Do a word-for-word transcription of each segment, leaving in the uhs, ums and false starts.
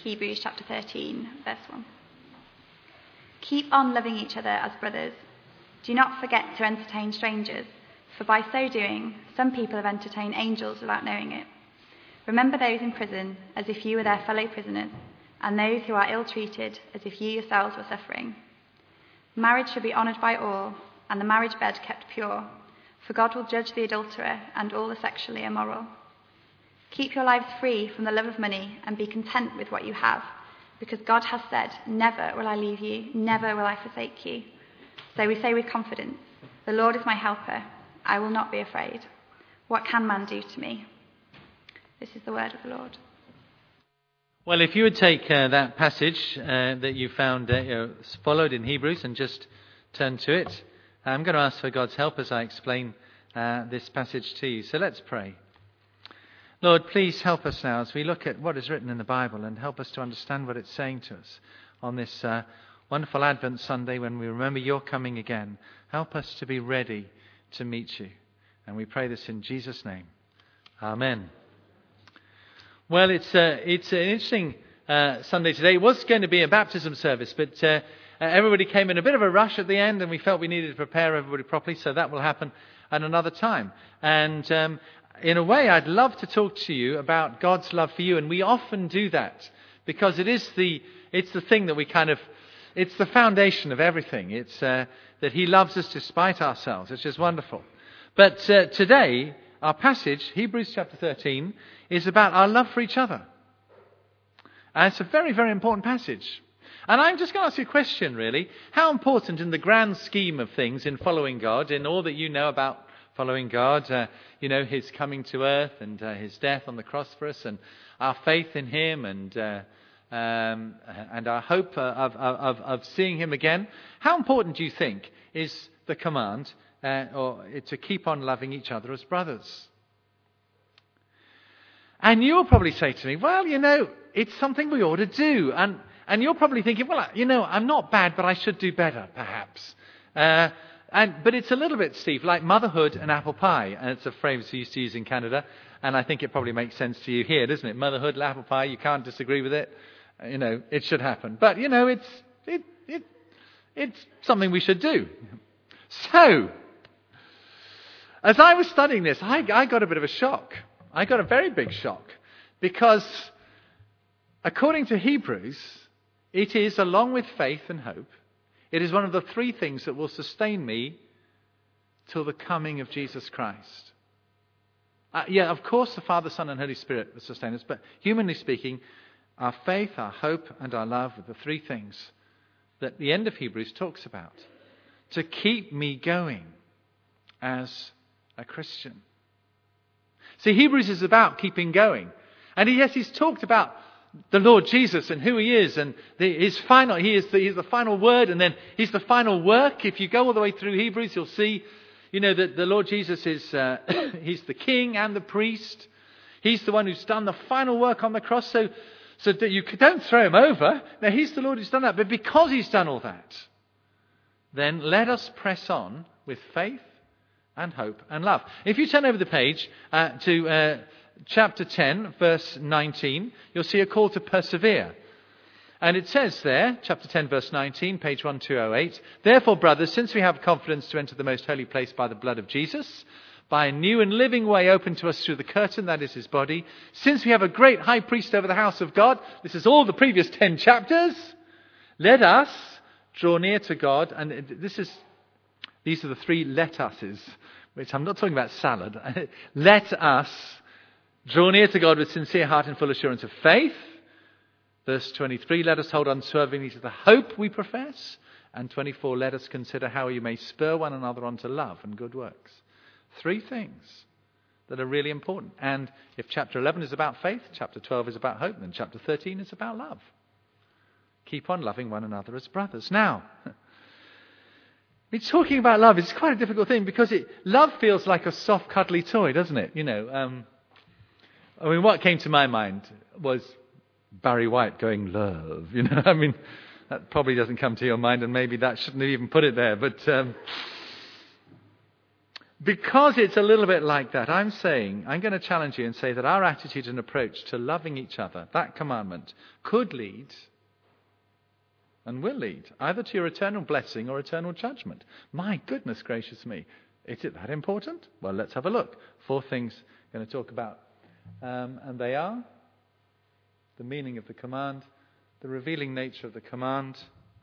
Hebrews chapter thirteen, verse one. Keep on loving each other as brothers. Do not forget to entertain strangers, for by so doing, some people have entertained angels without knowing it. Remember those in prison as if you were their fellow prisoners, and those who are ill-treated as if you yourselves were suffering. Marriage should be honoured by all, and the marriage bed kept pure, for God will judge the adulterer and all the sexually immoral. Keep your lives free from the love of money and be content with what you have, because God has said, never will I leave you, never will I forsake you. So we say with confidence, the Lord is my helper, I will not be afraid. What can man do to me? This is the word of the Lord. Well, if you would take uh, that passage uh, that you found uh, you know, followed in Hebrews and just turn to it, I'm going to ask for God's help as I explain uh, this passage to you. So let's pray. Lord, please help us now as we look at what is written in the Bible and help us to understand what it's saying to us on this uh, wonderful Advent Sunday when we remember your coming again. Help us to be ready to meet you. And we pray this in Jesus' name. Amen. Well, it's uh, it's an interesting uh, Sunday today. It was going to be a baptism service, but uh, everybody came in a bit of a rush at the end, and we felt we needed to prepare everybody properly, so that will happen at another time. And um, in a way, I'd love to talk to you about God's love for you, and we often do that because it is the it's the thing that we kind of it's the foundation of everything. It's uh, that He loves us despite ourselves. It's just wonderful. But uh, today, our passage, Hebrews chapter thirteen, is about our love for each other. And it's a very, very important passage. And I'm just going to ask you a question, really. How important in the grand scheme of things in following God, in all that you know about following God, uh, you know, His coming to earth and uh, His death on the cross for us and our faith in Him and uh, um, and our hope of, of, of seeing Him again. How important do you think is the command uh, or to keep on loving each other as brothers? And you'll probably say to me, well, you know, it's something we ought to do. And and you're probably thinking, well, you know, I'm not bad, but I should do better, perhaps. Uh, and But it's a little bit, Steve, like motherhood and apple pie. And it's a phrase we used to use in Canada. And I think it probably makes sense to you here, doesn't it? Motherhood and apple pie, you can't disagree with it. Uh, you know, it should happen. But, you know, it's it it it's something we should do. So, as I was studying this, I, I got a bit of a shock. I got a very big shock because according to Hebrews, it is, along with faith and hope, it is one of the three things that will sustain me till the coming of Jesus Christ. Uh, yeah, of course, the Father, Son, and Holy Spirit will sustain us, but humanly speaking, our faith, our hope, and our love are the three things that the end of Hebrews talks about to keep me going as a Christian. See, Hebrews is about keeping going. And yes, he's talked about the Lord Jesus and who He is and the, his final, he is the, he's the final word and then He's the final work. If you go all the way through Hebrews, you'll see, you know, that the Lord Jesus is, uh, He's the King and the priest. He's the one who's done the final work on the cross. So, so that you don't throw Him over. Now, He's the Lord who's done that. But because He's done all that, then let us press on with faith and hope and love. If you turn over the page uh, to uh, chapter ten, verse nineteen, you'll see a call to persevere. And it says there, chapter ten, verse nineteen, page twelve oh eight, therefore, brothers, since we have confidence to enter the most holy place by the blood of Jesus, by a new and living way open to us through the curtain, that is His body, since we have a great high priest over the house of God, this is all the previous ten chapters, let us draw near to God, and this is These are the three let us's, which I'm not talking about salad. Let us draw near to God with sincere heart and full assurance of faith. Verse twenty-three, let us hold unswervingly to the hope we profess. And twenty-four, let us consider how you may spur one another on to love and good works. Three things that are really important. And if chapter eleven is about faith, chapter twelve is about hope, and chapter thirteen is about love. Keep on loving one another as brothers. Now, it's talking about love. It's quite a difficult thing because it, love feels like a soft, cuddly toy, doesn't it? You know, um, I mean, what came to my mind was Barry White going, love. You know, I mean, that probably doesn't come to your mind, and maybe that shouldn't have even put it there. But um, because it's a little bit like that, I'm saying, I'm going to challenge you and say that our attitude and approach to loving each other, that commandment, could lead and will lead either to your eternal blessing or eternal judgment. My goodness gracious me. Is it that important? Well, let's have a look. Four things I'm going to talk about. Um, and they are the meaning of the command, the revealing nature of the command,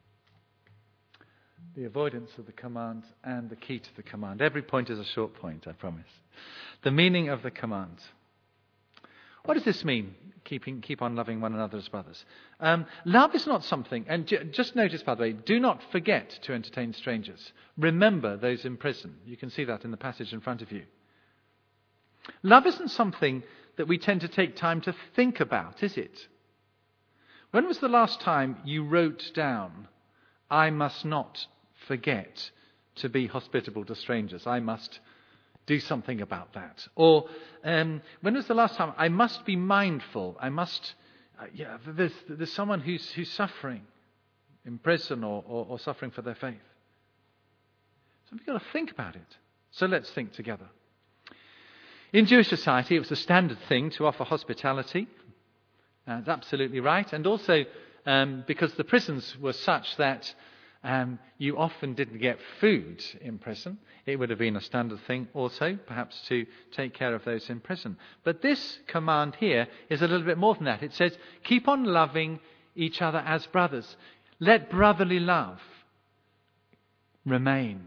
the avoidance of the command, and the key to the command. Every point is a short point, I promise. The meaning of the command. What does this mean? Keeping, keep on loving one another as brothers. Um, love is not something, and j- just notice, by the way, do not forget to entertain strangers. Remember those in prison. You can see that in the passage in front of you. Love isn't something that we tend to take time to think about, is it? When was the last time you wrote down, I must not forget to be hospitable to strangers. I must do something about that. Or um, when was the last time I must be mindful? I must, uh, yeah, there's, there's someone who's, who's suffering in prison or, or, or suffering for their faith. So we've got to think about it. So let's think together. In Jewish society, it was a standard thing to offer hospitality. That's absolutely right. And also um, because the prisons were such that um, you often didn't get food in prison, it would have been a standard thing also, perhaps to take care of those in prison. But this command here is a little bit more than that. It says, keep on loving each other as brothers. Let brotherly love remain.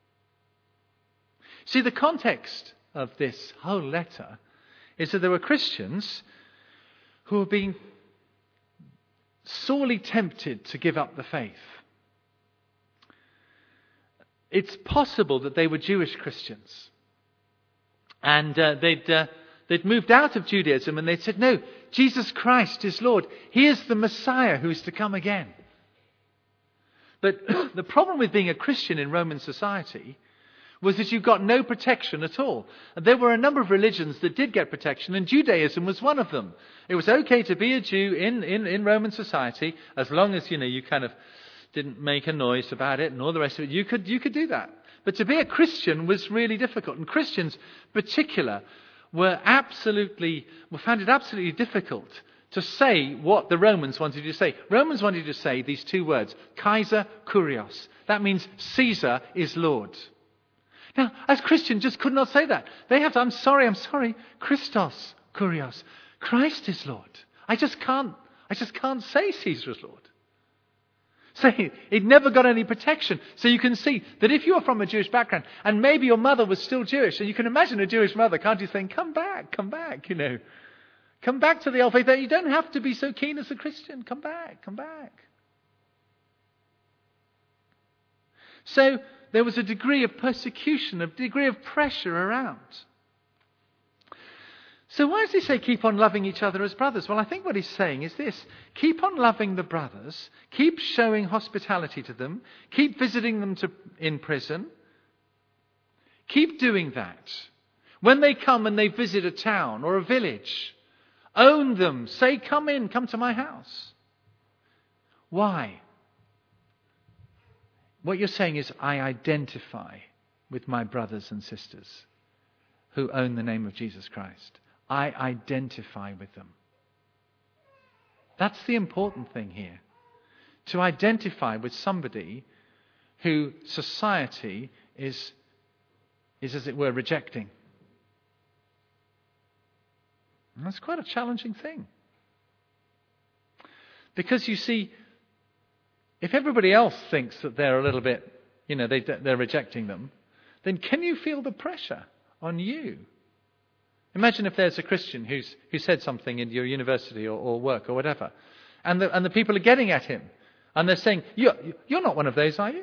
See, the context of this whole letter is that there were Christians who were being sorely tempted to give up the faith. It's possible that they were Jewish Christians. And uh, they'd, uh, they'd moved out of Judaism and they'd said, no, Jesus Christ is Lord. He is the Messiah who is to come again. But the problem with being a Christian in Roman society was that you got no protection at all. And there were a number of religions that did get protection, and Judaism was one of them. It was okay to be a Jew in, in, in Roman society, as long as, you know, you kind of didn't make a noise about it and all the rest of it. You could, you could do that. But to be a Christian was really difficult. And Christians, in particular, were absolutely, were found it absolutely difficult to say what the Romans wanted you to say. Romans wanted you to say these two words, Kaiser Kurios. That means Caesar is Lord. Now, as Christians, just could not say that. They have to, I'm sorry, I'm sorry, Christos Kurios. Christ is Lord. I just can't, I just can't say Caesar is Lord. So it never got any protection. So you can see that if you're from a Jewish background, and maybe your mother was still Jewish, and you can imagine a Jewish mother, can't you, saying, come back, come back, you know. Come back to the old faith. You don't have to be so keen as a Christian. Come back, come back. So there was a degree of persecution, a degree of pressure around. So why does he say keep on loving each other as brothers? Well, I think what he's saying is this. Keep on loving the brothers. Keep showing hospitality to them. Keep visiting them to, in prison. Keep doing that. When they come and they visit a town or a village, own them. Say, come in, come to my house. Why? What you're saying is, I identify with my brothers and sisters who own the name of Jesus Christ. I identify with them. That's the important thing here. To identify with somebody who society is, is as it were, rejecting. And that's quite a challenging thing. Because you see, if everybody else thinks that they're a little bit, you know, they, they're rejecting them, then can you feel the pressure on you? Imagine if there's a Christian who's who said something in your university or, or work or whatever, and the, and the people are getting at him, and they're saying, you're, you're not one of those, are you?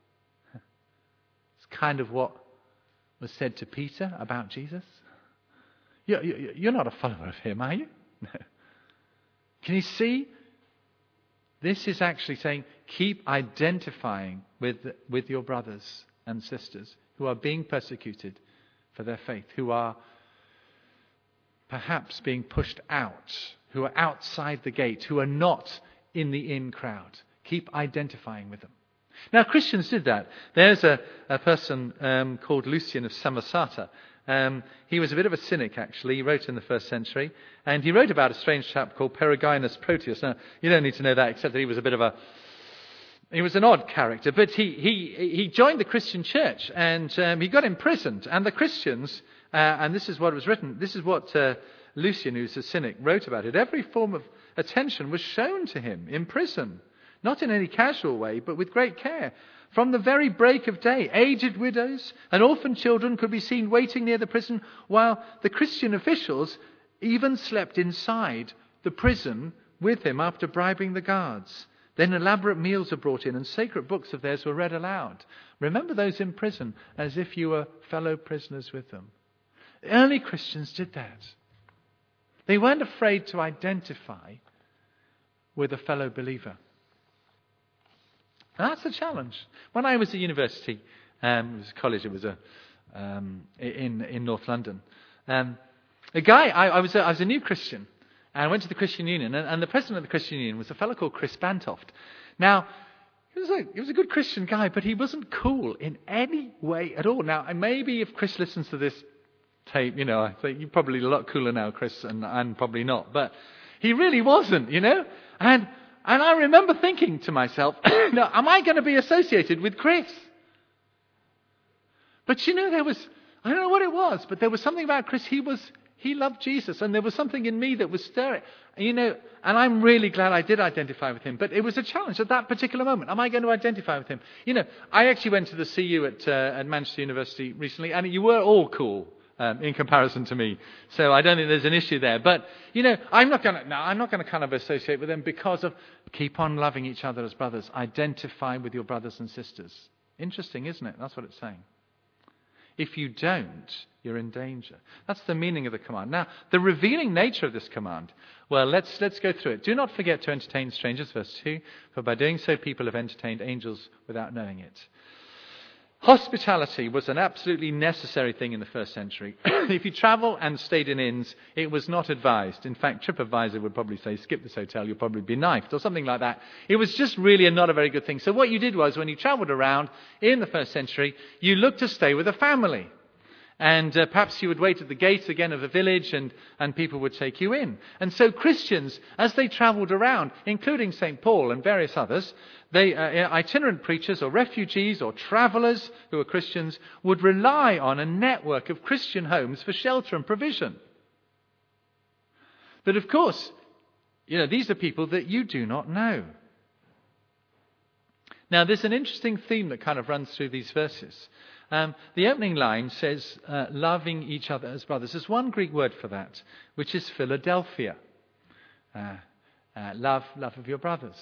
It's kind of what was said to Peter about Jesus. You're, you're not a follower of him, are you? No. Can you see? This is actually saying, keep identifying with, with your brothers and sisters who are being persecuted for their faith, who are perhaps being pushed out, who are outside the gate, who are not in the in crowd. Keep identifying with them. Now, Christians did that. There's a, a person um, called Lucian of Samosata. Um, he was a bit of a cynic, actually. He wrote in the first century. And he wrote about a strange chap called Peregrinus Proteus. Now, you don't need to know that, except that he was a bit of a... He was an odd character. But he, he, he joined the Christian church, and um, he got imprisoned. And the Christians, uh, and this is what was written, this is what uh, Lucian, who's a cynic, wrote about it. Every form of attention was shown to him in prison. Not in any casual way, but with great care. From the very break of day, aged widows and orphan children could be seen waiting near the prison, while the Christian officials even slept inside the prison with him after bribing the guards. Then elaborate meals were brought in and sacred books of theirs were read aloud. Remember those in prison as if you were fellow prisoners with them. The early Christians did that. They weren't afraid to identify with a fellow believer. And that's the challenge. When I was at university, um, it was college, it was a, um, in in North London. Um, a guy, I, I was a, I was a new Christian, and I went to the Christian Union, and, and the president of the Christian Union was a fellow called Chris Bantoft. Now, he was a he was a good Christian guy, but he wasn't cool in any way at all. Now, maybe if Chris listens to this tape, you know, I think you're probably a lot cooler now, Chris, and and probably not, but he really wasn't, you know, and. And I remember thinking to myself, no, am I going to be associated with Chris? But you know, there was, I don't know what it was, but there was something about Chris. He was, he loved Jesus, and there was something in me that was stirring. You know, and I'm really glad I did identify with him. But it was a challenge at that particular moment. Am I going to identify with him? You know, I actually went to the C U at, uh, at Manchester University recently, and you were all cool. Um, in comparison to me. So I don't think there's an issue there. But, you know, I'm not going to, no, I'm not going to kind of associate with them because of keep on loving each other as brothers. Identify with your brothers and sisters. Interesting, isn't it? That's what it's saying. If you don't, you're in danger. That's the meaning of the command. Now, the revealing nature of this command. Well, let's let's go through it. Do not forget to entertain strangers, verse two. For by doing so, people have entertained angels without knowing it. Hospitality was an absolutely necessary thing in the first century. If you travel and stayed in inns, it was not advised. In fact, TripAdvisor would probably say, skip this hotel, you'll probably be knifed, or something like that. It was just really a not a very good thing. So what you did was, when you travelled around in the first century, you looked to stay with a family. And uh, perhaps you would wait at the gate again of the village, and, and people would take you in. And so Christians, as they travelled around, including Saint Paul and various others, they uh, itinerant preachers or refugees or travellers who were Christians would rely on a network of Christian homes for shelter and provision. But of course, you know, these are people that you do not know. Now, there's an interesting theme that kind of runs through these verses. Um, the opening line says, uh, loving each other as brothers. There's one Greek word for that, which is Philadelphia. Uh, uh, love, love of your brothers.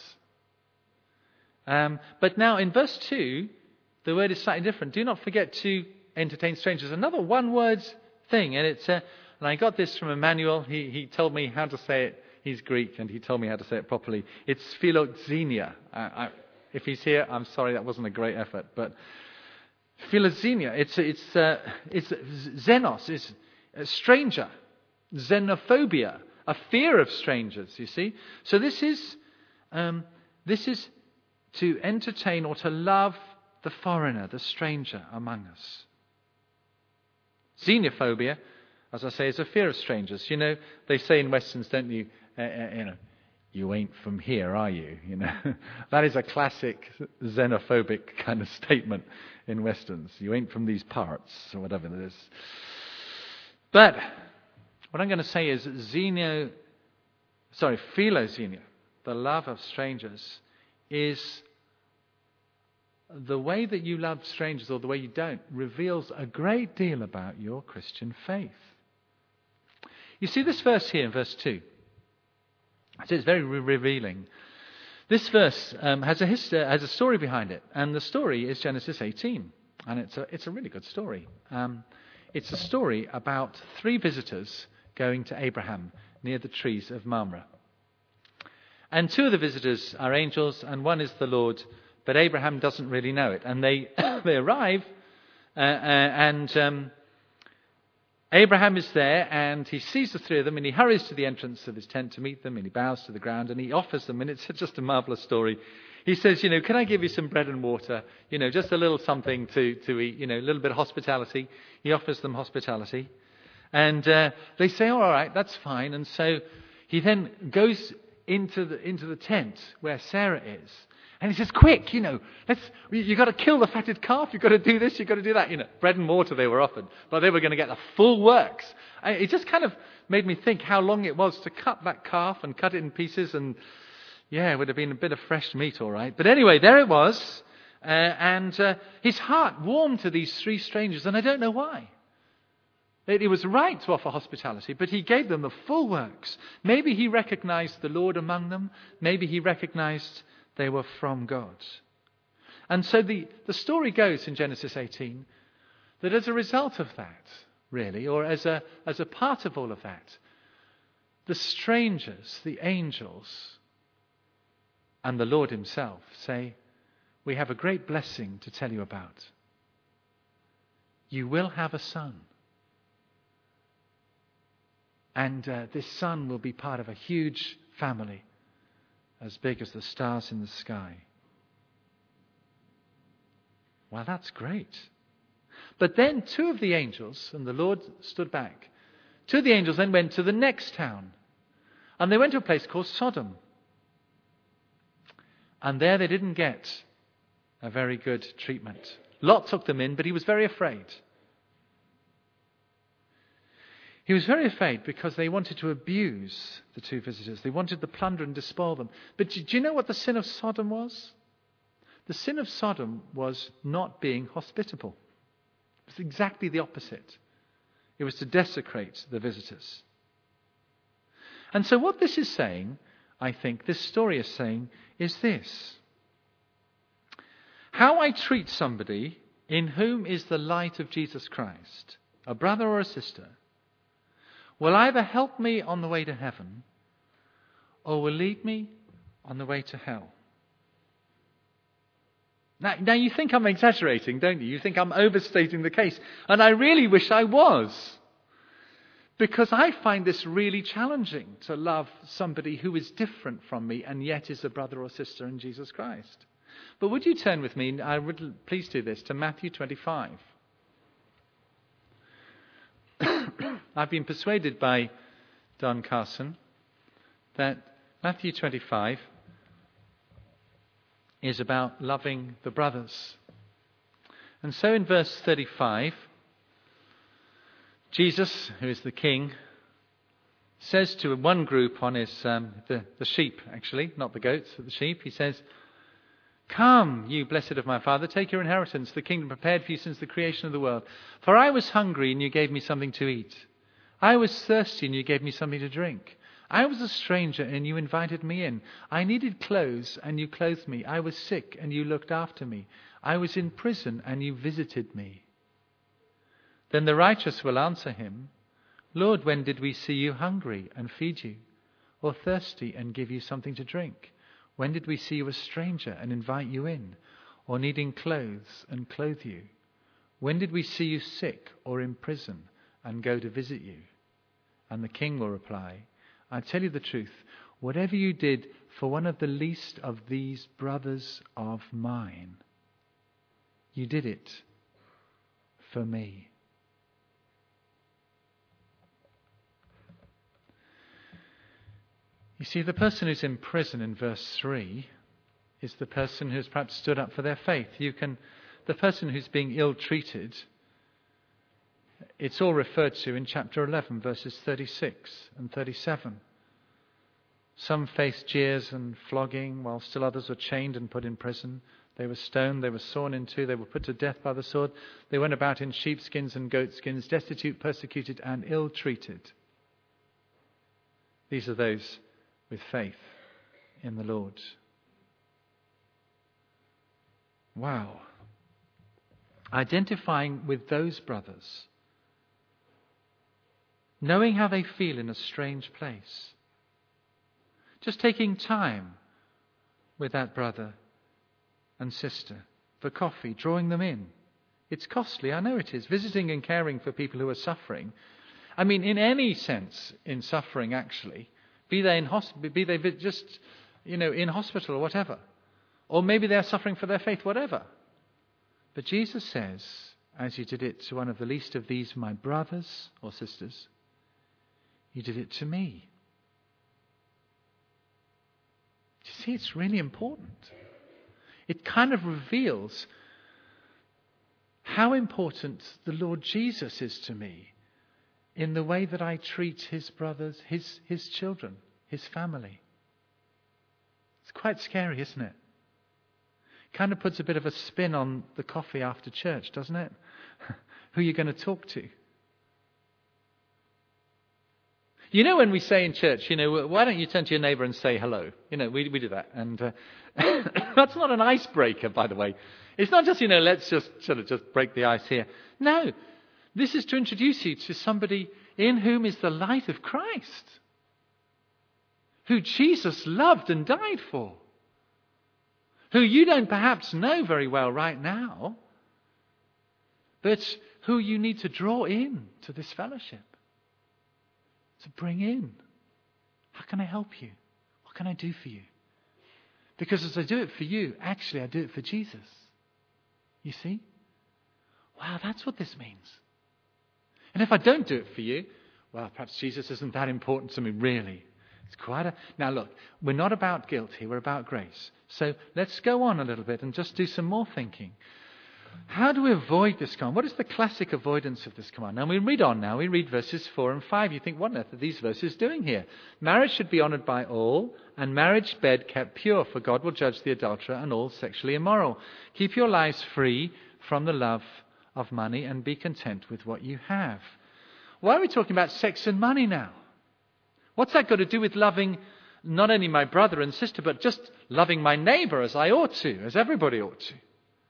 Um, but now in verse two, the word is slightly different. Do not forget to entertain strangers. Another one-word thing. And it's, uh, and I got this from Emmanuel. He, he told me how to say it. He's Greek, and he told me how to say it properly. It's philoxenia. Uh, I, if he's here, I'm sorry, that wasn't a great effort, but philoxenia, it's it's uh, it's xenos, is a stranger, xenophobia, a fear of strangers. You see, so this is um, this is to entertain or to love the foreigner, the stranger among us. Xenophobia, as I say, is a fear of strangers. You know, they say in Westerns, don't you? Uh, uh, you know, you ain't from here, are you? You know, that is a classic xenophobic kind of statement in Westerns. You ain't from these parts, or whatever it is. But what I'm going to say is xeno, sorry, philoxenia, the love of strangers, is the way that you love strangers or the way you don't reveals a great deal about your Christian faith. You see this verse here in verse two. So it's very re- revealing. This verse um, has a hist- uh, has a story behind it, and the story is Genesis eighteen, and it's a it's a really good story. Um, it's a story about three visitors going to Abraham near the trees of Mamre, and two of the visitors are angels, and one is the Lord, but Abraham doesn't really know it. And they they arrive, uh, uh, and um, Abraham is there, and he sees the three of them, and he hurries to the entrance of his tent to meet them, and he bows to the ground, and he offers them, and it's just a marvelous story. He says, you know, can I give you some bread and water? You know, just a little something to, to eat, you know, a little bit of hospitality. He offers them hospitality. And uh, they say, oh, all right, that's fine. And so he then goes into the into the tent where Sarah is. And he says, quick, you know, let's, you've got to kill the fatted calf. You've got to do this. You've got to do that. You know, bread and water they were offered, but they were going to get the full works. And it just kind of made me think how long it was to cut that calf and cut it in pieces. And yeah, it would have been a bit of fresh meat, all right. But anyway, there it was. Uh, and uh, his heart warmed to these three strangers, and I don't know why. It, it was right to offer hospitality, but he gave them the full works. Maybe he recognized the Lord among them. Maybe he recognized they were from God. And so the, the story goes in Genesis eighteen that as a result of that, really, or as a, as a part of all of that, the strangers, the angels, and the Lord himself say, we have a great blessing to tell you about. You will have a son. And uh, this son will be part of a huge family, as big as the stars in the sky. Well, that's great. But then two of the angels, and the Lord stood back, two of the angels then went to the next town. And they went to a place called Sodom. And there they didn't get a very good treatment. Lot took them in, but he was very afraid. He was very afraid because they wanted to abuse the two visitors. They wanted to plunder and despoil them. But do you know what the sin of Sodom was? The sin of Sodom was not being hospitable. It was exactly the opposite. It was to desecrate the visitors. And so what this is saying, I think, this story is saying, is this. How I treat somebody in whom is the light of Jesus Christ, a brother or a sister, will either help me on the way to heaven or will lead me on the way to hell. Now, now you think I'm exaggerating, don't you? You think I'm overstating the case. And I really wish I was. Because I find this really challenging to love somebody who is different from me and yet is a brother or sister in Jesus Christ. But would you turn with me, I would please do this, to Matthew twenty-five. I've been persuaded by Don Carson that Matthew twenty-five is about loving the brothers. And so in verse thirty-five, Jesus, who is the king, says to one group on his, um, the, the sheep actually, not the goats, but the sheep, he says, "Come, you blessed of my Father, take your inheritance, the kingdom prepared for you since the creation of the world. For I was hungry and you gave me something to eat. I was thirsty and you gave me something to drink. I was a stranger and you invited me in. I needed clothes and you clothed me. I was sick and you looked after me. I was in prison and you visited me." Then the righteous will answer him, "Lord, when did we see you hungry and feed you, or thirsty and give you something to drink? When did we see you a stranger and invite you in, or needing clothes and clothe you? When did we see you sick or in prison and go to visit you?" And the king will reply, "I tell you the truth, whatever you did for one of the least of these brothers of mine, you did it for me." You see, the person who's in prison in verse three is the person who's perhaps stood up for their faith. You can, the person who's being ill-treated, it's all referred to in chapter eleven, verses thirty-six and thirty-seven. Some faced jeers and flogging, while still others were chained and put in prison. They were stoned, they were sawn in two, they were put to death by the sword. They went about in sheepskins and goatskins, destitute, persecuted, and ill-treated. These are those with faith in the Lord. Wow. Identifying with those brothers, knowing how they feel in a strange place, just taking time with that brother and sister for coffee, drawing them in. It's costly, I know it is. Visiting and caring for people who are suffering I mean, in any sense, in suffering, actually, be they in hosp- be they just, you know, in hospital or whatever, or maybe they're suffering for their faith, whatever. But Jesus says, as you did it to one of the least of these, my brothers or sisters, you did it to me. You see, it's really important. It kind of reveals how important the Lord Jesus is to me in the way that I treat his brothers, his, his children, his family. It's quite scary, isn't it? Kind of puts a bit of a spin on the coffee after church, doesn't it? Who are you going to talk to? You know, when we say in church, you know, why don't you turn to your neighbour and say hello? You know, we we do that. And uh, that's not an icebreaker, by the way. It's not just, you know, let's just sort of just break the ice here. No, this is to introduce you to somebody in whom is the light of Christ, who Jesus loved and died for, who you don't perhaps know very well right now, but who you need to draw in to this fellowship. To bring in. How can I help you? What can I do for you? Because as I do it for you, actually I do it for Jesus. You see? Wow, that's what this means. And if I don't do it for you, well, perhaps Jesus isn't that important to me, really. It's quite a... Now look, we're not about guilt here, we're about grace. So let's go on a little bit and just do some more thinking. How do we avoid this command? What is the classic avoidance of this command? Now we read on now. We read verses four and five. You think, what on earth are these verses doing here? Marriage should be honoured by all, and marriage bed kept pure, for God will judge the adulterer and all sexually immoral. Keep your lives free from the love of money and be content with what you have. Why are we talking about sex and money now? What's that got to do with loving not only my brother and sister, but just loving my neighbour as I ought to, as everybody ought to?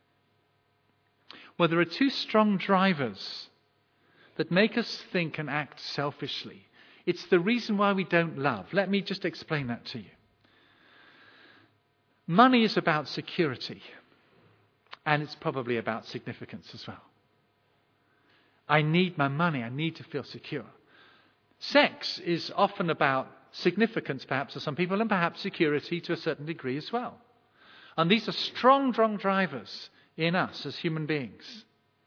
Well, there are two strong drivers that make us think and act selfishly. It's the reason why we don't love. Let me just explain that to you. Money is about security, and it's probably about significance as well. I need my money. I need to feel secure. Sex is often about significance, perhaps, for some people, and perhaps security to a certain degree as well. And these are strong, strong drivers in us as human beings.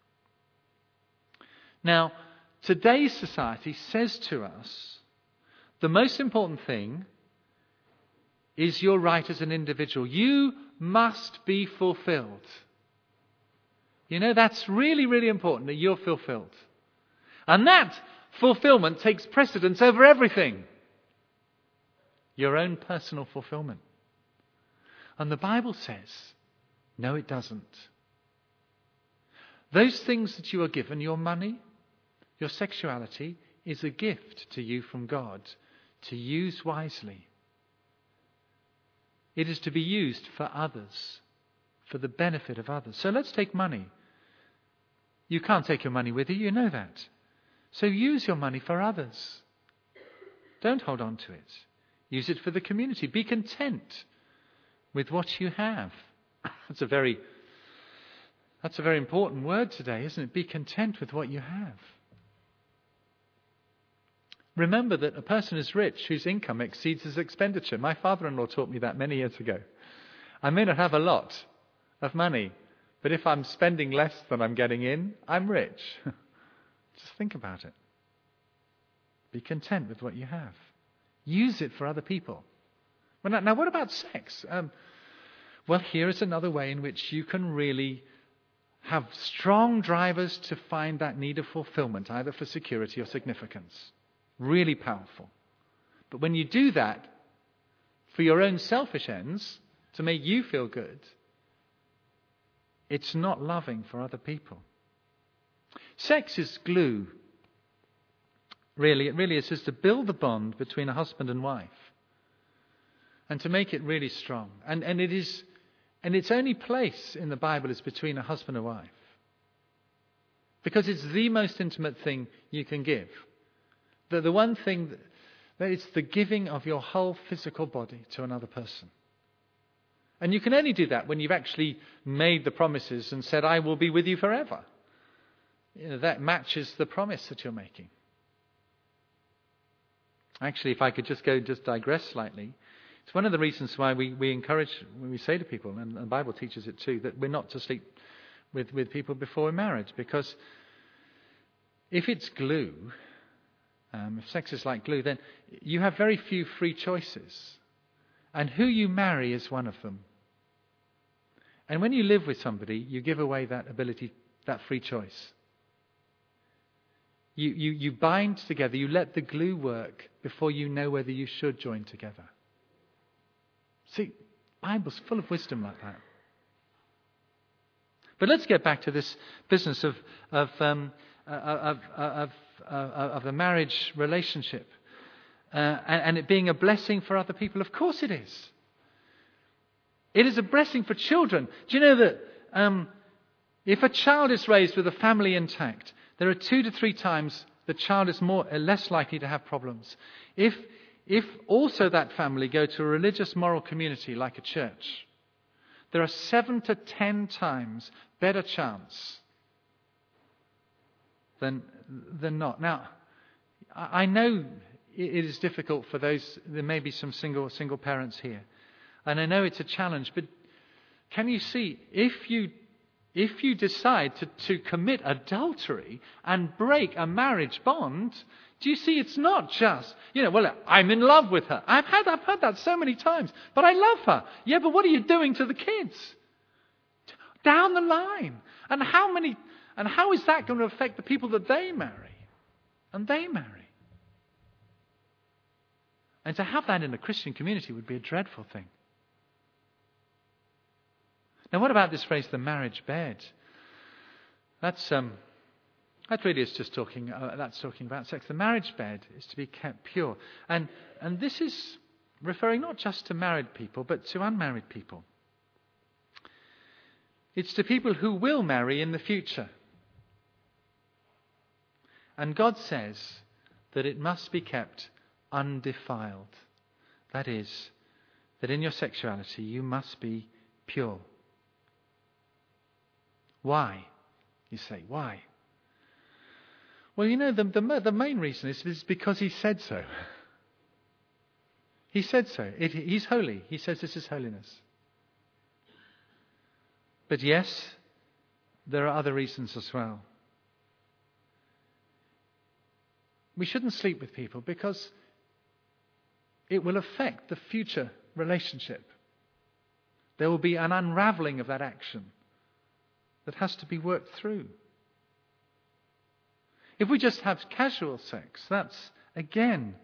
Now, today's society says to us, the most important thing is your right as an individual. You must be fulfilled. You know, that's really, really important that you're fulfilled. And that fulfillment takes precedence over everything. Your own personal fulfillment. And the Bible says, no, it doesn't. Those things that you are given, your money, your sexuality, is a gift to you from God to use wisely. It is to be used for others, for the benefit of others. So let's take money. You can't take your money with you, you know that. So use your money for others. Don't hold on to it. Use it for the community. Be content with what you have. That's a very... That's a very important word today, isn't it? Be content with what you have. Remember that a person is rich whose income exceeds his expenditure. My father-in-law taught me that many years ago. I may not have a lot of money, but if I'm spending less than I'm getting in, I'm rich. Just think about it. Be content with what you have. Use it for other people. Well, now, now what about sex? Um, well, here is another way in which you can really have strong drivers to find that need of fulfillment, either for security or significance. Really powerful. But when you do that for your own selfish ends, to make you feel good, it's not loving for other people. Sex is glue. Really, it really is just to build the bond between a husband and wife. And to make it really strong. And, and it is... And its only place in the Bible is between a husband and wife. Because it's the most intimate thing you can give. The, the one thing that, that it's the giving of your whole physical body to another person. And you can only do that when you've actually made the promises and said, I will be with you forever. You know, that matches the promise that you're making. Actually, if I could just go, just digress slightly, it's one of the reasons why we, we encourage, when we say to people, and the Bible teaches it too, that we're not to sleep with, with people before marriage. Because if it's glue, um, if sex is like glue, then you have very few free choices. And who you marry is one of them. And when you live with somebody, you give away that ability, that free choice. You, you, you bind together, you let the glue work before you know whether you should join together. See, the Bible's full of wisdom like that. But let's get back to this business of of um, of, of, of, of the marriage relationship uh, and, and it being a blessing for other people. Of course it is. It is a blessing for children. Do you know that um, if a child is raised with a family intact, there are two to three times the child is more uh, less likely to have problems. If if also that family go to a religious moral community like a church, there are seven to ten times better chance than than not. Now, I know it is difficult for those. There may be some single single parents here, and I know it's a challenge. But can you see if you if you decide to, to commit adultery and break a marriage bond? Do you see? It's not just, you know, well, I'm in love with her. I've had I've heard that so many times, but I love her. Yeah, but what are you doing to the kids? Down the line. And how many and how is that going to affect the people that they marry? And they marry. And to have that in a Christian community would be a dreadful thing. Now, what about this phrase, the marriage bed? That's um, that really is just talking. Uh, that's talking about sex. The marriage bed is to be kept pure, and and this is referring not just to married people, but to unmarried people. It's to people who will marry in the future. And God says that it must be kept undefiled. That is, that in your sexuality you must be pure. Why? You say, why? Well, you know, the, the, the main reason is, is because he said so. He said so. It, he's holy. He says this is holiness. But yes, there are other reasons as well. We shouldn't sleep with people because it will affect the future relationship. There will be an unraveling of that action that has to be worked through. If we just have casual sex, that's, again,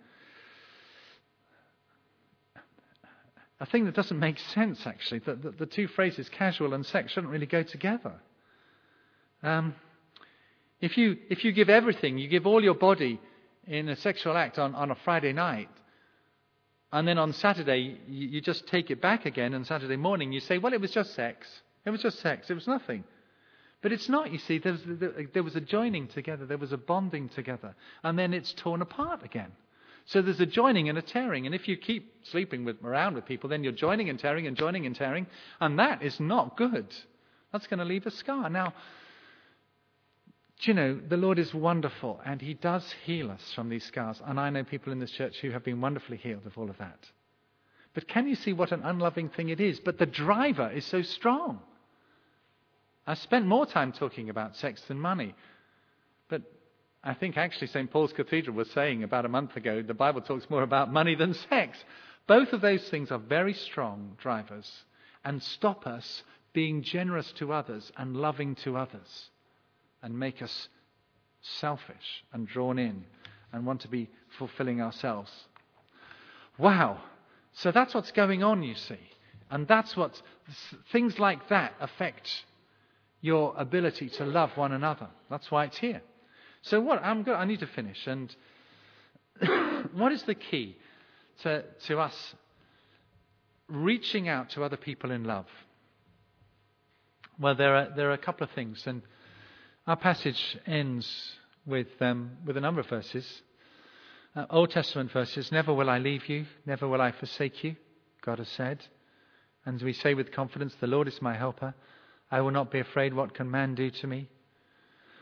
a thing that doesn't make sense, actually. The, the, the two phrases, casual and sex, shouldn't really go together. Um, if you if you give everything, you give all your body in a sexual act on, on a Friday night, and then on Saturday you, you just take it back again, and Saturday morning you say, well, it was just sex. It was just sex. It was nothing. But it's not, you see. There was, there was a joining together. There was a bonding together. And then it's torn apart again. So there's a joining and a tearing. And if you keep sleeping with, around with people, then you're joining and tearing and joining and tearing. And that is not good. That's going to leave a scar. Now, do you know, the Lord is wonderful. And he does heal us from these scars. And I know people in this church who have been wonderfully healed of all of that. But can you see what an unloving thing it is? But the driver is so strong. I spent more time talking about sex than money. But I think actually Saint Paul's Cathedral was saying about a month ago, the Bible talks more about money than sex. Both of those things are very strong drivers and stop us being generous to others and loving to others and make us selfish and drawn in and want to be fulfilling ourselves. Wow. So that's what's going on, you see. And that's what things like that affect your ability to love one another. That's why it's here. So what I'm go- I need to finish. And what is the key to, to us reaching out to other people in love? Well, there are there are a couple of things, and our passage ends with um, with a number of verses, uh, Old Testament verses. Never will I leave you, never will I forsake you, God has said. And we say with confidence, the Lord is my helper. I will not be afraid. What can man do to me?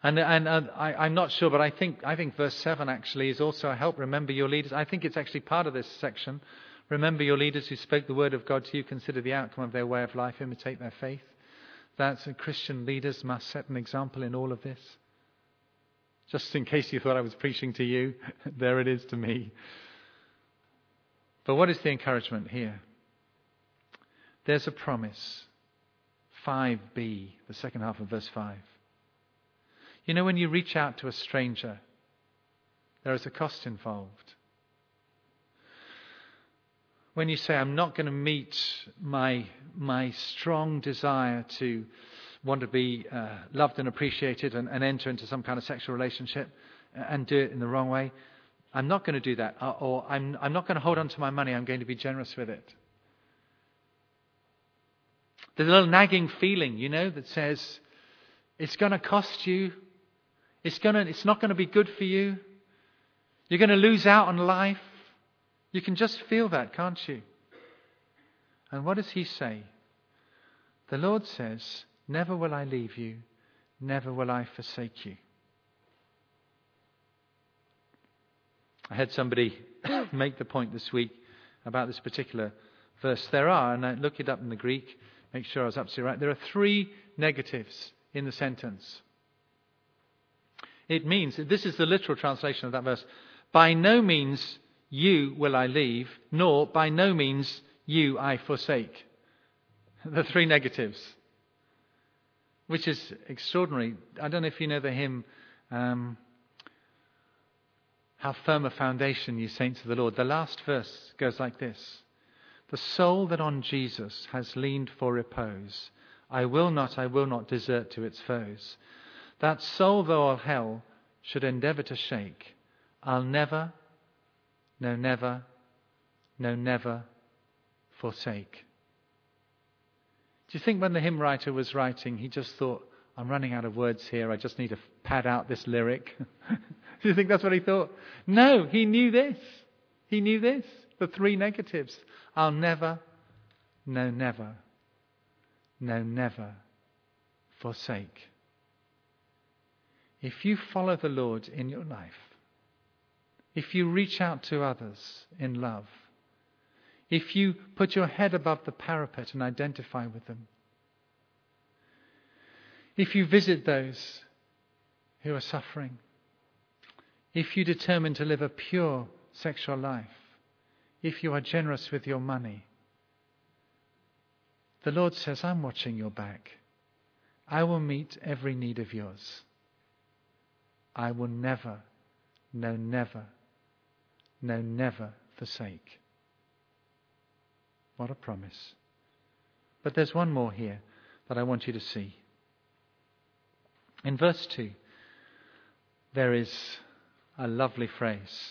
And, and uh, I, I'm not sure, but I think I think verse seven actually is also a help. Remember your leaders. I think it's actually part of this section. Remember your leaders who spoke the word of God to you. Consider the outcome of their way of life. Imitate their faith. That's uh, Christian leaders must set an example in all of this. Just in case you thought I was preaching to you, there it is to me. But what is the encouragement here? There's a promise. five b, the second half of verse five. You know, when you reach out to a stranger, there is a cost involved. When you say, I'm not going to meet my, my strong desire to want to be uh, loved and appreciated and, and enter into some kind of sexual relationship and do it in the wrong way, I'm not going to do that. Or, or I'm, I'm not going to hold on to my money, I'm going to be generous with it. There's a little nagging feeling, you know, that says, it's going to cost you. It's going to, it's not going to be good for you. You're going to lose out on life. You can just feel that, can't you? And what does he say? The Lord says, never will I leave you. Never will I forsake you. I had somebody make the point this week about this particular verse. There are, and I look it up in the Greek, make sure I was absolutely right. There are three negatives in the sentence. It means, this is the literal translation of that verse, by no means you will I leave, nor by no means you I forsake. The three negatives. Which is extraordinary. I don't know if you know the hymn, um, How Firm a Foundation, Ye Saints of the Lord. The last verse goes like this. The soul that on Jesus has leaned for repose, I will not, I will not desert to its foes. That soul, though all hell should endeavour to shake, I'll never, no never, no never forsake. Do you think when the hymn writer was writing, he just thought, I'm running out of words here, I just need to pad out this lyric? Do you think that's what he thought? No, he knew this. He knew this. The three negatives. I'll never, no never, no never forsake. If you follow the Lord in your life, if you reach out to others in love, if you put your head above the parapet and identify with them, if you visit those who are suffering, if you determine to live a pure sexual life, if you are generous with your money, the Lord says, I'm watching your back. I will meet every need of yours. I will never, no never, no never forsake. What a promise. But there's one more here that I want you to see. In verse two, there is a lovely phrase.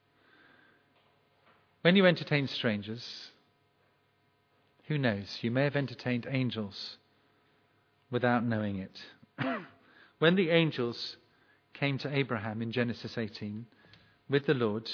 When you entertain strangers, who knows, you may have entertained angels without knowing it. When the angels came to Abraham in Genesis eighteen with the Lord,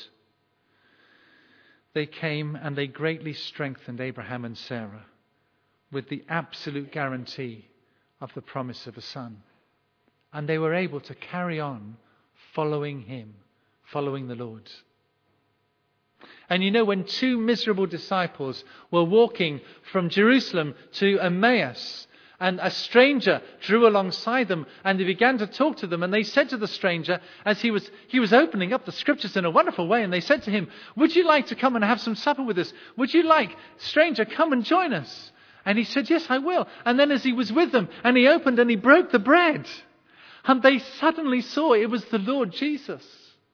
they came and they greatly strengthened Abraham and Sarah with the absolute guarantee of the promise of a son. And they were able to carry on following him, following the Lord. And you know, when two miserable disciples were walking from Jerusalem to Emmaus, and a stranger drew alongside them, and they began to talk to them, and they said to the stranger, as he was he was opening up the scriptures in a wonderful way, and they said to him, would you like to come and have some supper with us? Would you like, stranger, come and join us? And he said, yes, I will. And then as he was with them, and he opened and he broke the bread, and they suddenly saw it was the Lord Jesus.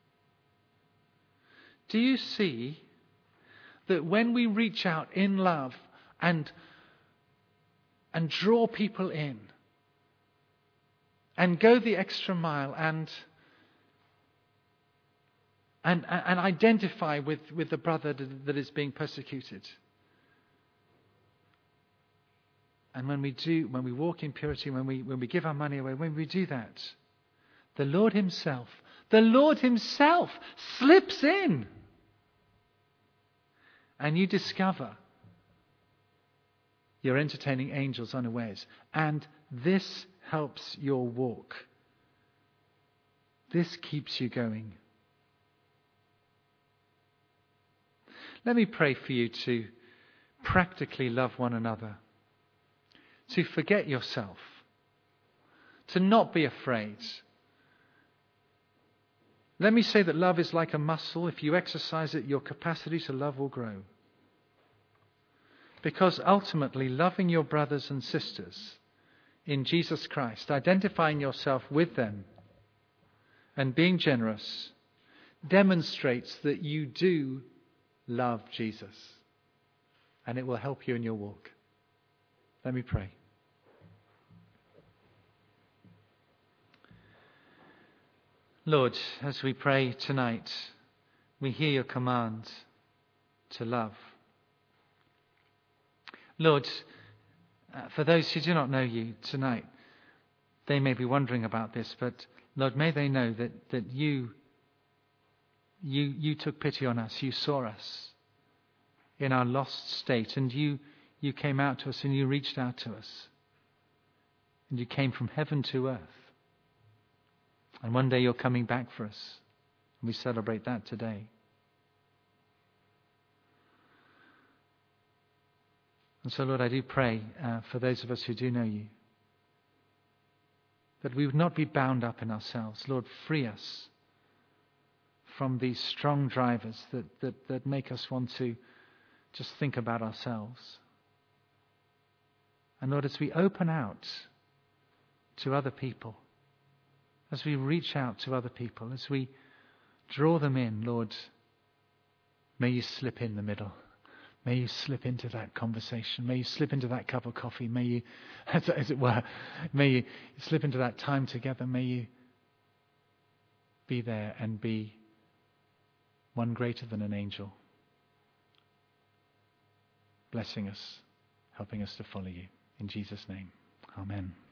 Do you see that when we reach out in love and and draw people in and go the extra mile and and and identify with, with the brother that is being persecuted, and when we do, when we walk in purity, when we when we give our money away, when we do that, the Lord himself, the Lord himself slips in. And you discover you're entertaining angels unawares. And this helps your walk This keeps you going. Let me pray for you to practically love one another, to forget yourself, to not be afraid. Let me say that love is like a muscle. If you exercise it, your capacity to love will grow. Because ultimately, loving your brothers and sisters in Jesus Christ, identifying yourself with them and being generous, demonstrates that you do love Jesus. And it will help you in your walk. Let me pray. Lord, as we pray tonight, we hear your command to love. Lord, uh, for those who do not know you tonight, they may be wondering about this, but Lord, may they know that, that you, you, you took pity on us, you saw us in our lost state, and you, you came out to us and you reached out to us. And you came from heaven to earth. And one day you're coming back for us. And we celebrate that today. And so, Lord, I do pray uh, for those of us who do know you, that we would not be bound up in ourselves. Lord, free us from these strong drivers that, that, that make us want to just think about ourselves. And Lord, as we open out to other people, as we reach out to other people, as we draw them in, Lord, may you slip in the middle. May you slip into that conversation. May you slip into that cup of coffee. May you, as, as it were, may you slip into that time together. May you be there and be one greater than an angel, blessing us, helping us to follow you. In Jesus' name, amen.